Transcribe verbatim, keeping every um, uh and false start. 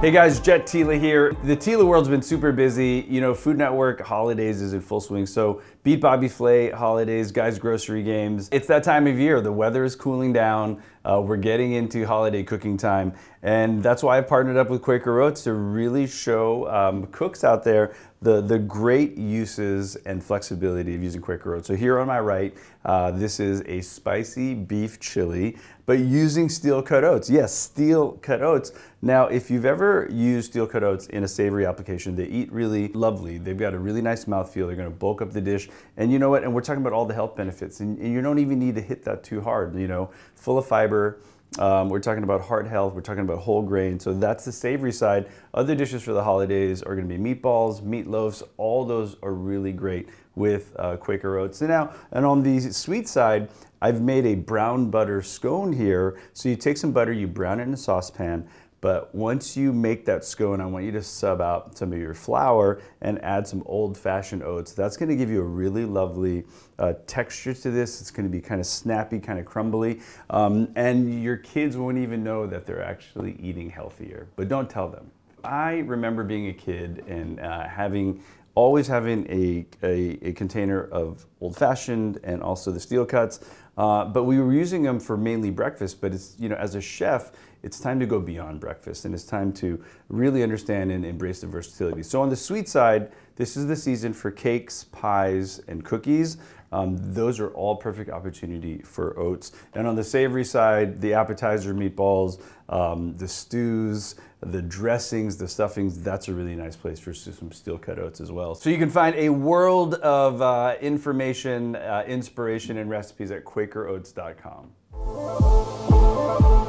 Hey guys, Jet Tila here. The Tila world's been super busy. You know, Food Network holidays is in full swing. So beat Bobby Flay holidays, guys grocery games. It's that time of year. The weather is cooling down. Uh, we're getting into holiday cooking time. And that's why I've partnered up with Quaker Oats to really show um, cooks out there the, the great uses and flexibility of using Quaker Oats. So here on my right, uh, this is a spicy beef chili, but using steel cut oats. Yes, steel cut oats. Now, if you've ever used steel cut oats in a savory application, they eat really lovely. They've got a really nice mouthfeel. They're gonna bulk up the dish. And you know what? And we're talking about all the health benefits. And, and you don't even need to hit that too hard, you know, full of fiber. Um, we're talking about heart health, we're talking about whole grain, so that's the savory side. Other dishes for the holidays are going to be meatballs, meatloafs, all those are really great with uh, Quaker Oats. And now, and on the sweet side, I've made a brown butter scone here. So you take some butter, you brown it in a saucepan, but once you make that scone, I want you to sub out some of your flour and add some old-fashioned oats. That's gonna give you a really lovely uh, texture to this. It's gonna be kind of snappy, kind of crumbly, um, and your kids won't even know that they're actually eating healthier, but don't tell them. I remember being a kid and uh, having always having a, a, a container of old-fashioned and also the steel cuts, uh, but we were using them for mainly breakfast. But it's, you know, as a chef, it's time to go beyond breakfast, and it's time to really understand and embrace the versatility. So on the sweet side, this is the season for cakes, pies, and cookies. Um, those are all perfect opportunity for oats. And on the savory side, the appetizer meatballs, um, the stews, the dressings, the stuffings, that's a really nice place for some steel cut oats as well. So you can find a world of uh, information, uh, inspiration, and recipes at Quaker Oats dot com.